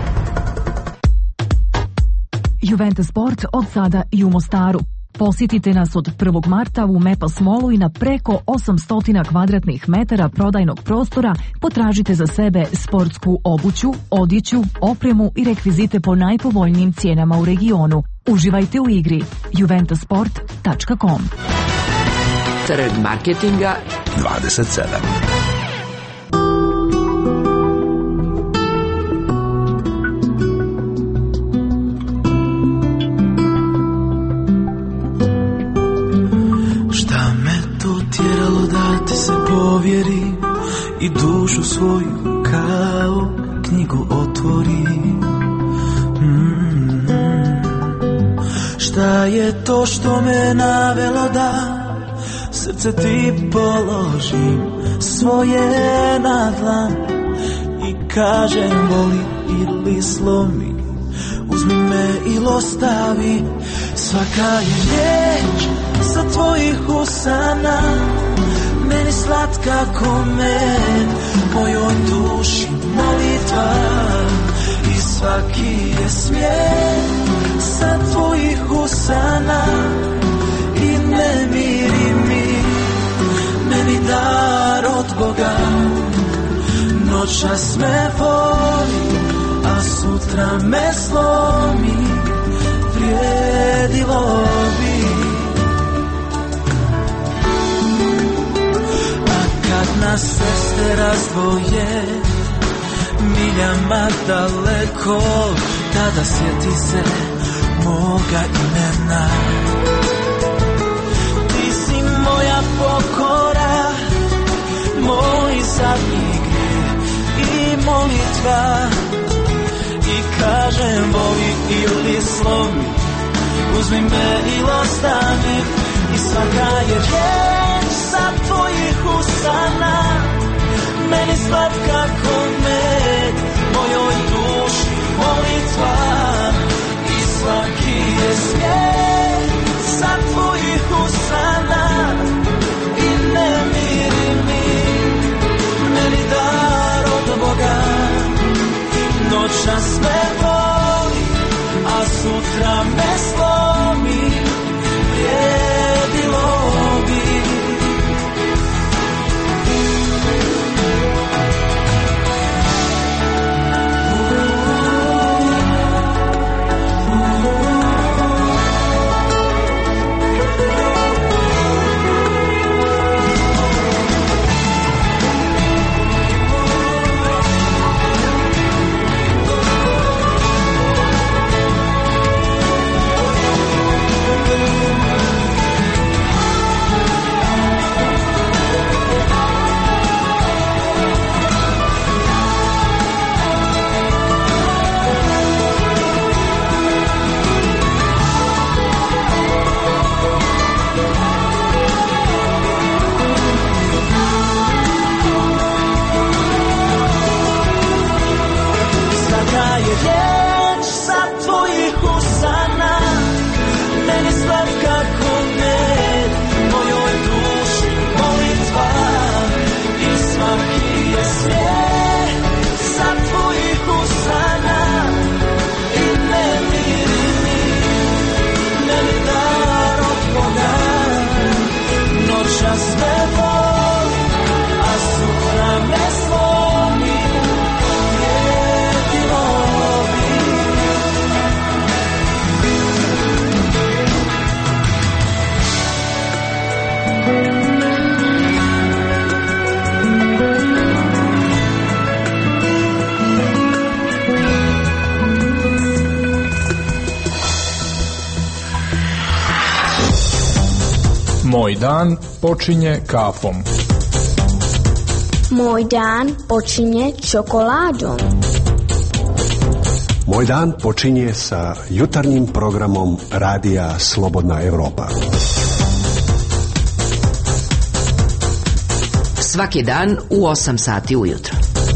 Juventus Sport od sada i u Mostaru. Posjetite nas od prvog marta u Mepas Mallu i na preko osamsto kvadratnih metara prodajnog prostora potražite za sebe sportsku obuću, odjeću, opremu i rekvizite po najpovoljnijim cijenama u regionu. Uživajte u igri. juventus sport tačka com. Trg marketinga dvadeset sedam. Povjeri i dušu svoju kao knjigu otvori. Mm-hmm. Šta je to što me navelo da srce ti položim svoje na dlan i kažem voli ili slomi, uzmi me ili ostavi. Svaka je riječ sa tvojih usana meni slatka ko med, mojoj duši molitva. I svaki je smijeh sa tvojih usana i ne miri mi, meni dar od Boga. Noćas me voli, a sutra me slomi, vrijedilo bi. Kad nas srce razdvoje miljama daleko, tada sjeti se moga imena. Ti si moja pokora, moj zadnji grijeh i molitva. I kažem voli ili slomi, uzmi me ili ostavi. I svaka je riječ sa tvojih usana meni slatka ko med, mojoj duši molitva. I svaki je smijeh sa tvojih usana i ne miri mi, meni dar od Boga. Noćas me voli, a sutra me slomi, vrijedilo bi. Moj dan počinje kafom. Moj dan počinje čokoladom. Moj dan počinje sa jutarnjim programom Radija Slobodna Evropa. Svaki dan u osam sati ujutro.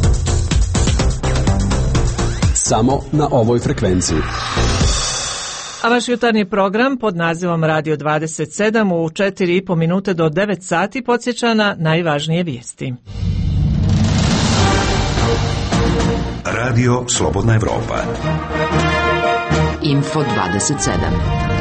Samo na ovoj frekvenciji. A vaš jutarnji program pod nazivom Radio dvadeset sedam u četiri i po minute do devet sati podsjeća na najvažnije vijesti. Radio Slobodna Evropa. Info dvadeset sedam.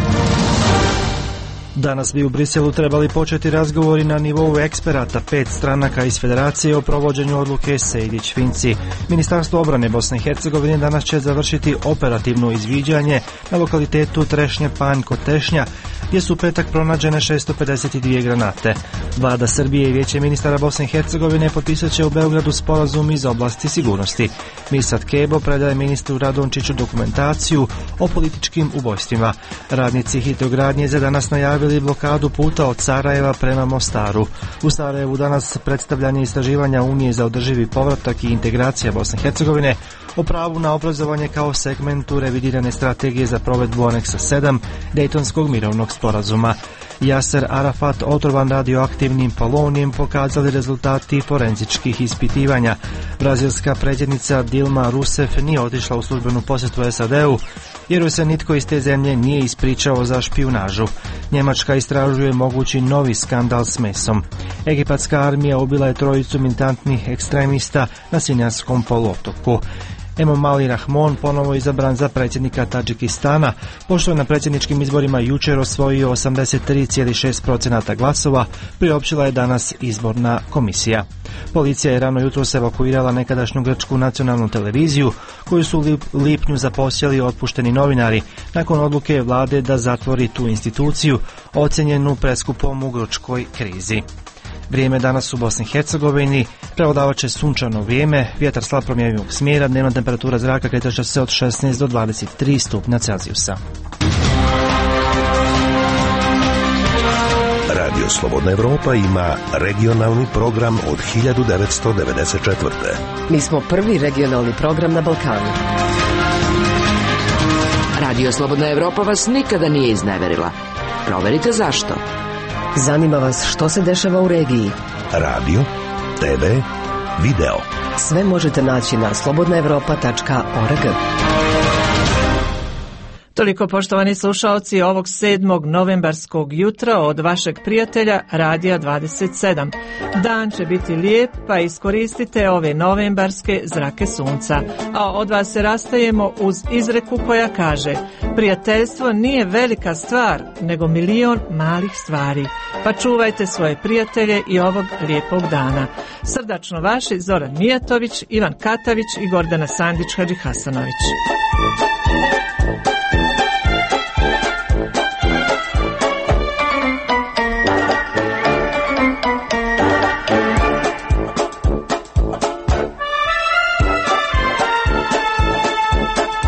Danas bi u Briselu trebali početi razgovori na nivou eksperata pet stranaka iz Federacije o provođenju odluke Sejdić-Finci. Ministarstvo obrane Bosne i Hercegovine danas će završiti operativno izviđanje na lokalitetu Trešnje Panj kod Tešnja, gdje su u petak pronađene šesto pedeset dvije granate. Vlada Srbije i Vijeće ministara Bosne i Hercegovine potpisat će u Beogradu sporazum iz oblasti sigurnosti. Mirsad Kebo predaje ministru Radončiću dokumentaciju o političkim ubojstvima. Radnici Hitogradnje za danas najavili blokadu puta od Sarajeva prema Mostaru. U Sarajevu danas predstavljanje istraživanja Unije za održivi povratak i integracija Bosne i Hercegovine o pravu na obrazovanje kao segmentu revidirane strategije za provedbu aneksa sedam Dejtonskog mirovnog sporazuma. Jaser Arafat otrovan radioaktivnim polonijem pokazali rezultati forenzičkih ispitivanja. Brazilska predsjednica Dilma Rousseff nije otišla u službenu posjetu S A D-u jer joj se nitko iz te zemlje nije ispričao za špijunažu. Njemačka istražuje mogući novi skandal s mesom. Egipatska armija ubila je trojicu militantnih ekstremista na Sinarskom poluotoku. Emomali Rahmon ponovo izabran za predsjednika Tadžikistana, pošto je na predsjedničkim izborima jučer osvojio osamdeset tri zarez šest posto glasova, priopćila je danas izborna komisija. Policija je rano jutros evakuirala nekadašnju grčku nacionalnu televiziju, koju su u lipnju zaposjeli otpušteni novinari, nakon odluke vlade da zatvori tu instituciju, ocenjenu preskupom u grčkoj krizi. Vrijeme danas u Bosni i Hercegovini prevladavaće sunčano vrijeme, vjetar slab promjenjivog smjera, dnevna temperatura zraka kretat će se od šesnaest do dvadeset tri stupnja Celzijusa. Radio Slobodna Evropa ima regionalni program od hiljadu devetsto devedeset četvrte. Mi smo prvi regionalni program na Balkanu. Radio Slobodna Evropa vas nikada nije izneverila. Proverite zašto. Zanima vas što se dešava u regiji. Radio, te ve, video. Sve možete naći na slobodna evropa tačka org. Toliko, poštovani slušaoci, ovog sedmog novembarskog jutra od vašeg prijatelja Radija dvadeset sedam. Dan će biti lijep, pa iskoristite ove novembarske zrake sunca. A od vas se rastajemo uz izreku koja kaže: prijateljstvo nije velika stvar, nego milion malih stvari. Pa čuvajte svoje prijatelje i ovog lijepog dana. Srdačno vaši Zoran Mijatović, Ivan Katavić i Gordana Sandić Hadžihasanović.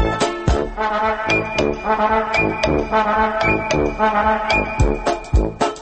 Thank you.